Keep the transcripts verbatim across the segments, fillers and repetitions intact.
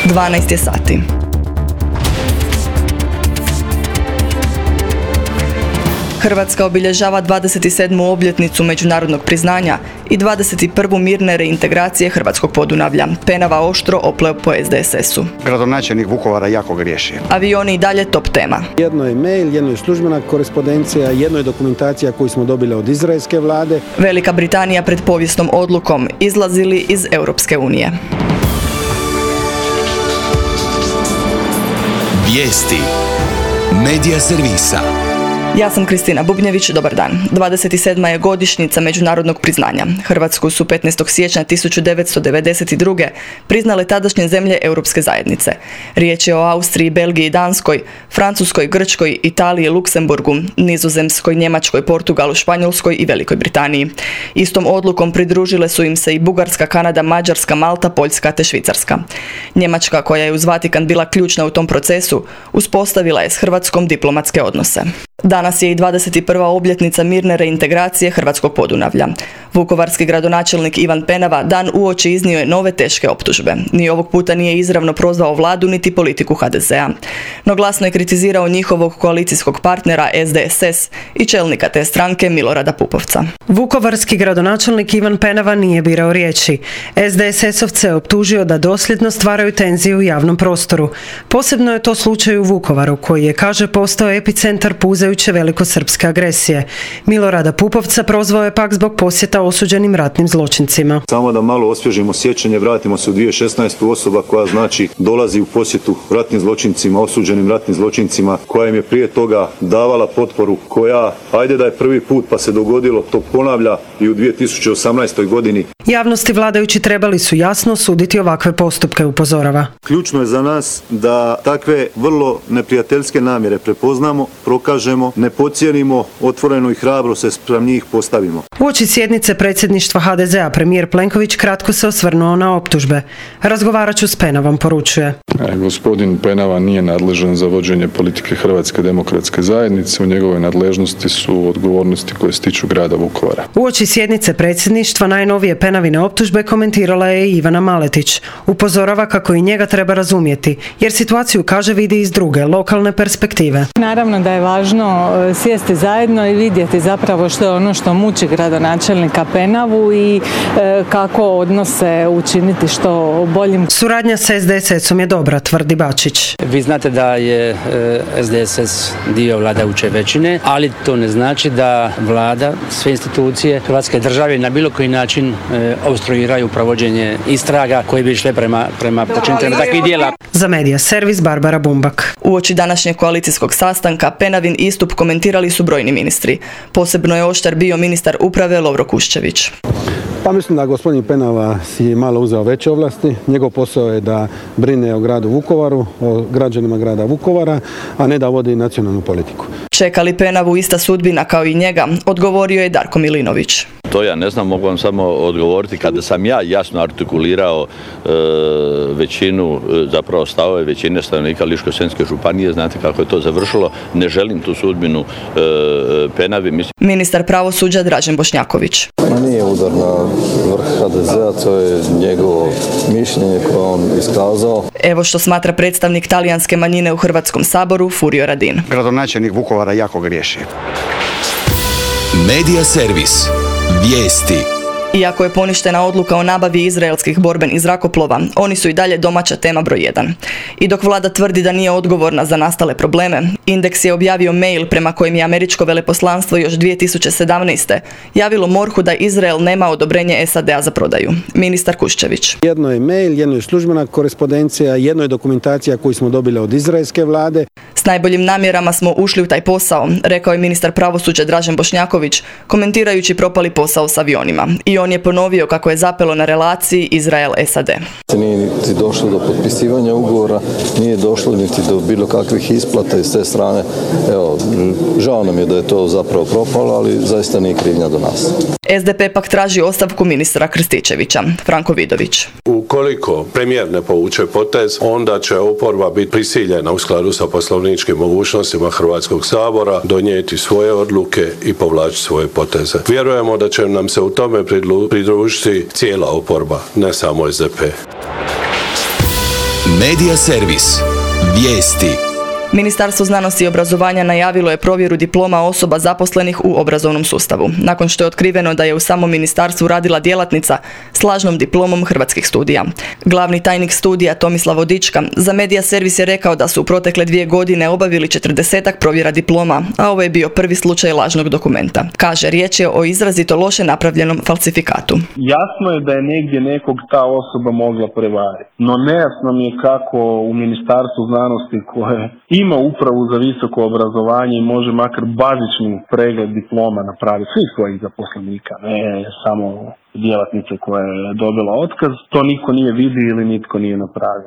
dvanaest je sati. Hrvatska obilježava dvadeset sedmu obljetnicu međunarodnog priznanja i dvadeset prvu mirne reintegracije hrvatskog Podunavlja. Penava oštro opleo po es de es esu. Gradonačelnik Vukovara jako griješi. Avioni i dalje top tema. Jedno je mail, jedno je službena korespondencija, jedno je dokumentacija koju smo dobili od izraelske vlade. Velika Britanija pred povijesnom odlukom, izlazili iz Europske unije. Vijesti Medija servisa. Ja sam Kristina Bubnjević, dobar dan. dvadeset sedma je godišnjica međunarodnog priznanja. Hrvatsku su petnaestog siječnja tisuću devetsto devedeset druge priznale tadašnje zemlje Europske zajednice. Riječ je o Austriji, Belgiji i Danskoj, Francuskoj, Grčkoj, Italiji, Luksemburgu, Nizozemskoj, Njemačkoj, Portugalu, Španjolskoj i Velikoj Britaniji. Istom odlukom pridružile su im se i Bugarska, Kanada, Mađarska, Malta, Poljska te Švicarska. Njemačka, koja je uz Vatikan bila ključna u tom procesu, uspostavila je s Hrvatskom diplomatske odnose. Danas je i dvadeset prva obljetnica mirne reintegracije hrvatskog Podunavlja. Vukovarski gradonačelnik Ivan Penava dan uoči iznio je nove teške optužbe. Ni ovog puta nije izravno prozvao vladu niti politiku ha de ze a. No glasno je kritizirao njihovog koalicijskog partnera es de es es i čelnika te stranke Milorada Pupovca. Vukovarski gradonačelnik Ivan Penava nije birao riječi. es de es esovce je optužio da dosljedno stvaraju tenziju u javnom prostoru. Posebno je to slučaj u Vukovaru, koji je, kaže, postao epicentar puzajuće velikosrpske agresije. Milorada Pupovca prozvao je pak zbog posjeta osuđenim ratnim zločincima. Samo da malo osvježimo sjećanje, vratimo se u dvije tisuće šesnaestu. Osoba koja znači dolazi u posjetu ratnim zločincima, osuđenim ratnim zločincima, koja im je prije toga davala potporu, koja, ajde da je prvi put pa se dogodilo, to ponavlja i u dvije tisuće osamnaestoj. godini. Javnosti vladajući trebali su jasno osuditi ovakve postupke, upozorava. Ključno je za nas da takve vrlo neprijateljske namjere prepoznamo, prokažemo, ne podcijenimo, otvoreno i hrabro se spram njih postavimo. Uoči sjednice predsjedništva ha de ze a premijer Plenković kratko se osvrnuo na optužbe. Razgovarat ću s Penavom, poručuje. E, gospodin Penava nije nadležan za vođenje politike Hrvatske demokratske zajednice. U njegovoj nadležnosti su odgovornosti koje se tiču grada Vukovara. Uoči sjednice predsjedništva najnovije Penavine optužbe komentirala je i Ivana Maletić. Upozorava kako i njega treba razumjeti, jer situaciju, kaže, vidi iz druge, lokalne perspektive. Naravno da je važno sjesti zajedno i vidjeti zapravo što je ono što muči gradonačelnika Penavu i e, kako odnose učiniti što boljim. Suradnja s es de es esom je dobra, tvrdi Bačić. Vi znate da je e, es de es es dio vladajuće većine, ali to ne znači da vlada, sve institucije Hrvatske države na bilo koji način e, obstruiraju provođenje istraga koje bi išle prema, prema počiniteljima takvih djela. Za Medija servis Barbara Bumbak. Uoči današnjeg koalicijskog sastanka Penavin istup komentirali su brojni ministri. Posebno je oštar bio ministar uprave Lovro Kuščević. Pa mislim da gospodin Penava si malo uzeo veće ovlasti. Njegov posao je da brine o gradu Vukovaru, o građanima grada Vukovara, a ne da vodi nacionalnu politiku. Čeka li Penavu ista sudbina kao i njega, odgovorio je Darko Milinović. To ja ne znam, mogu vam samo odgovoriti kada sam ja jasno artikulirao e, većinu, zapravo stavove većine stanovnika Ličko-senjske županije, znate kako je to završilo, ne želim tu sudbinu e, Penavi. Mislim... Ministar pravosuđa Dražen Bošnjaković. Nije udar na vrh ha de ze a, to je njegovo mišljenje koje on iskazao. Evo što smatra predstavnik talijanske manjine u Hrvatskom saboru Furio Radin. Gradonačelnik Vukovara jako griješi. Medija servis. Vijesti. Iako je poništena odluka o nabavi izraelskih borbenih zrakoplova, oni su i dalje domaća tema broj jedan. I dok vlada tvrdi da nije odgovorna za nastale probleme, Indeks je objavio mail prema kojem je američko veleposlanstvo još dvije tisuće sedamnaeste. javilo morhu da Izrael nema odobrenje es a de a za prodaju. Ministar Kuščević. Jedno je mail, jedno je službena korespondencija, jedno je dokumentacija koju smo dobili od izraelske vlade. S najboljim namjerama smo ušli u taj posao, rekao je ministar pravosuđa Dražen Bošnjaković, komentirajući propali posao s avionima. I on je ponovio kako je zapelo na relaciji Izrael-es a de. Nije niti došlo do potpisivanja ugovora, nije došlo niti do bilo kakvih isplata iz te strane. Evo, žao nam je da je to zapravo propalo, ali zaista nije krivnja do nas. es de pe pak traži ostavku ministra Krstičevića. Franko Vidović. Ukoliko premijer ne povuče potez, onda će oporba biti prisiljena u skladu sa poslovničkim mogućnostima Hrvatskog sabora donijeti svoje odluke i povlačiti svoje poteze. Vjerujemo da će nam se u tome pridružiti cijela oporba, ne samo es de pe. Medija servis. Vijesti. Ministarstvo znanosti i obrazovanja najavilo je provjeru diploma osoba zaposlenih u obrazovnom sustavu, nakon što je otkriveno da je u samom ministarstvu radila djelatnica s lažnom diplomom hrvatskih studija. Glavni tajnik studija Tomislav Vodička za Medija servis je rekao da su u protekle dvije godine obavili četrdesetak provjera diploma, a ovo je bio prvi slučaj lažnog dokumenta. Kaže, riječ je o izrazito loše napravljenom falsifikatu. Jasno je da je negdje nekog ta osoba mogla prevariti, no nejasno mi je kako u Ministarstvu znanosti koje ima upravu za visoko obrazovanje i može makar bazični pregled diploma napraviti svih svojih zaposlenika, ne samo djelatnice koja je dobila otkaz, to niko nije vidio ili nitko nije napravio.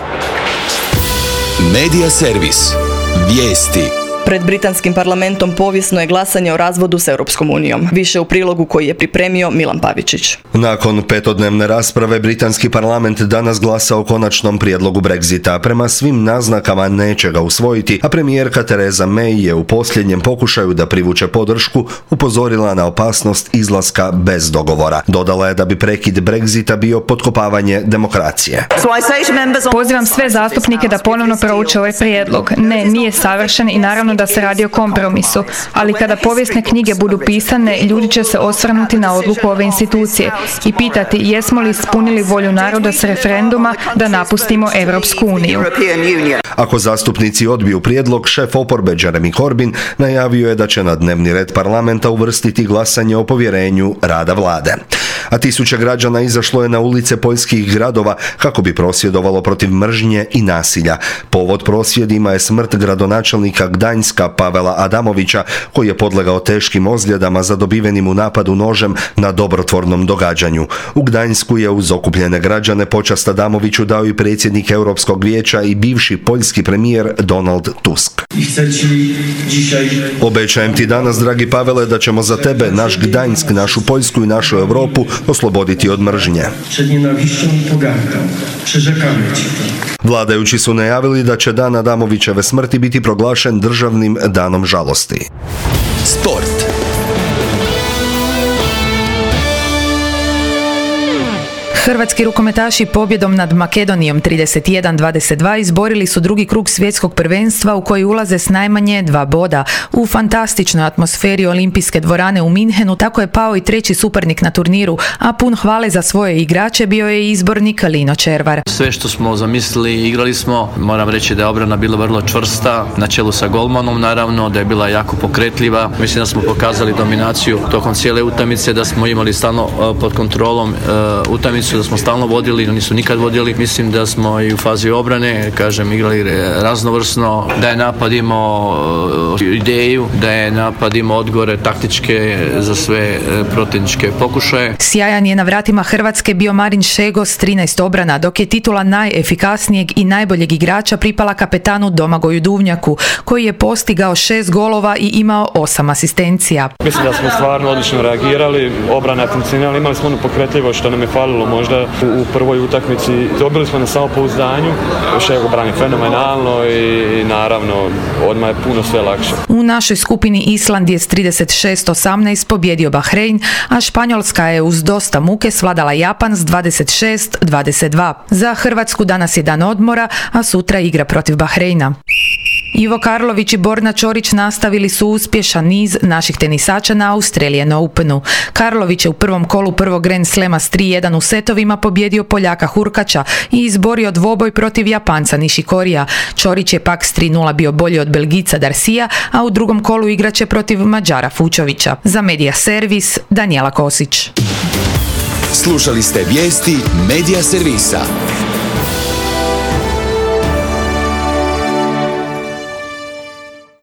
Medija servis. Vijesti. Pred britanskim parlamentom povijesno je glasanje o razvodu s Europskom unijom. Više u prilogu koji je pripremio Milan Pavičić. Nakon petodnevne rasprave, britanski parlament danas glasa o konačnom prijedlogu Brexita. Prema svim naznakama neće ga usvojiti, a premijerka Theresa May je u posljednjem pokušaju da privuče podršku upozorila na opasnost izlaska bez dogovora. Dodala je da bi prekid Brexita bio potkopavanje demokracije. Pozivam sve zastupnike da ponovno prouče ovaj prijedlog. Ne, nije savršen i naravno da se radi o kompromisu, ali kada povijesne knjige budu pisane, ljudi će se osvrnuti na odluku ove institucije i pitati jesmo li ispunili volju naroda s referenduma da napustimo Europsku uniju. Ako zastupnici odbiju prijedlog, šef oporbe Jeremy Corbyn najavio je da će na dnevni red parlamenta uvrstiti glasanje o povjerenju rada vlade. A tisuće građana izašlo je na ulice poljskih gradova kako bi prosvjedovalo protiv mržnje i nasilja. Povod prosvjedima je smrt gradonačelnika Gdańska Pavela Adamovića, koji je podlegao teškim ozljedama zadobivenim u napadu nožem na dobrotvornom događanju. U Gdańsku je uz okupljene građane počast Adamoviću dao i predsjednik Europskog vijeća i bivši poljski premijer Donald Tusk. Obećajem ti danas, dragi Pavele, da ćemo za tebe, naš Gdańsk, našu Poljsku i našu Europu osloboditi od mržnje. Vladajući su najavili da će dan Adamovićeve smrti biti proglašen državnim danom žalosti. Sport. Hrvatski rukometaši pobjedom nad Makedonijom trideset jedan dvadeset dva izborili su drugi krug svjetskog prvenstva u koji ulaze s najmanje dva boda. U fantastičnoj atmosferi olimpijske dvorane u Minhenu tako je pao i treći suparnik na turniru, a pun hvale za svoje igrače bio je izbornik Lino Červar. Sve što smo zamislili igrali smo, moram reći da je obrana bila vrlo čvrsta, na čelu sa golmanom naravno, da je bila jako pokretljiva. Mislim da smo pokazali dominaciju tokom cijele utakmice, da smo imali stalno pod kontrolom utakmicu, da smo stalno vodili, oni su nikad vodili. Mislim da smo i u fazi obrane, kažem, igrali raznovrsno, da je napad imao ideju, da je napad imao odgovore taktičke za sve protivničke pokušaje. Sjajan je na vratima Hrvatske bio Marin Šego s trinaest obrana, dok je titula najefikasnijeg i najboljeg igrača pripala kapetanu Domagoju Duvnjaku, koji je postigao šest golova i imao osam asistencija. Mislim da smo stvarno odlično reagirali, obrana je funkcionirala, imali smo ono pokretljivost što nam je falilo možda u prvoj utakmici. Dobili smo na samopouzdanju, Šego brani fenomenalno i naravno odmah je puno sve lakše. U našoj skupini Island je s trideset šest osamnaest pobjedio Bahrein, a Španjolska je uz dosta muke svladala Japan s dvadeset šest dvadeset dva. Za Hrvatsku danas je dan odmora, a sutra igra protiv Bahreina. Ivo Karlović i Borna Ćorić nastavili su uspješan niz naših tenisača na Australian Openu. Karlović je u prvom kolu prvog Grand Slema s tri jedan u setovima pobjedio Poljaka Hurkača i izborio dvoboj protiv Japanca Nishikorija. Ćorić je pak s tri nula bio bolji od Belgica Darsija, a u drugom kolu igraće protiv Mađara Fučovića. Za Medija servis, Danijela Kosić. Slušali ste vijesti Medija servisa.